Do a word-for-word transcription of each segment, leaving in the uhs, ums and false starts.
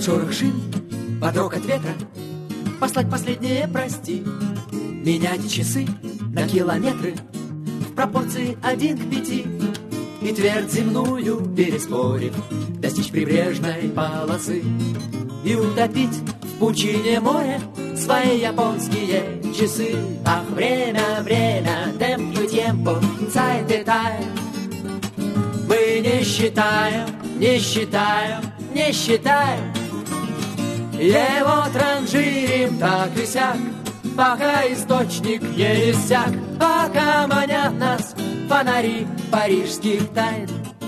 Под шорох шин, под рокот ветра послать последнее прости. Менять часы на километры в пропорции один к пяти. И твердь земную переспорив, достичь прибрежной полосы и утопить в пучине моря свои японские часы. Ах, время, время, темпо, темпо, цайт и тайм. Мы не считаем, не считаем, не считаем. Его транжирим так и сяк, пока источник не иссяк, пока манят нас фонари парижских тайн.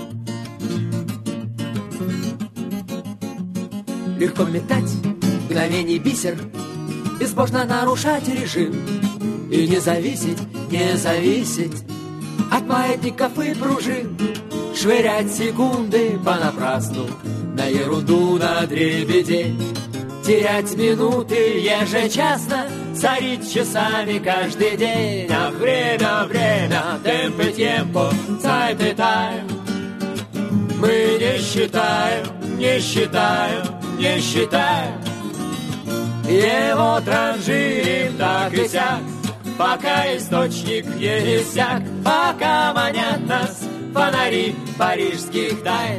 Легко метать мгновений бисер, безбожно нарушать режим и не зависеть, не зависеть от маятников и пружин. Швырять секунды понапрасну на ерунду, на дребедень. Терять минуты ежечасно, царить часами каждый день. Ах, время, время, темпо, темпо, цайт и тайм. Мы не считаем, не считаем, не считаем. Его транжирим так и сяк, пока источник не иссяк, пока манят нас фонари парижских тайн.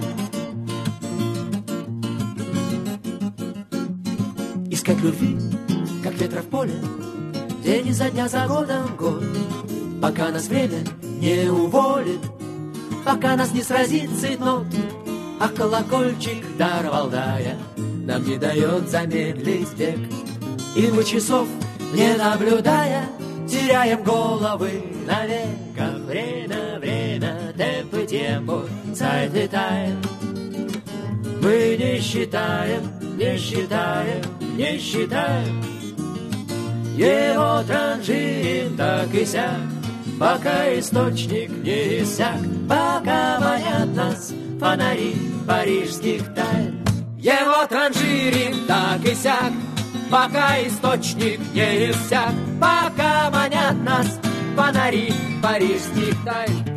Искать любви, как ветра в поле, день изо дня, за годом год, пока нас время не уволит, пока нас не сразит цейтнот. Ах, колокольчик дар Валдая нам не дает замедлить бег, и мы часов, не наблюдая, теряем головы навек. Ах, время, время, темпо, темпо, цайт и тайм. Мы не считаем, не считаем, не считаем. Его транжирим так и сяк, пока источник не иссяк, пока манят нас фонари парижских тайн. Его транжирим так и сяк, пока источник не иссяк, пока манят нас фонари парижских тайн.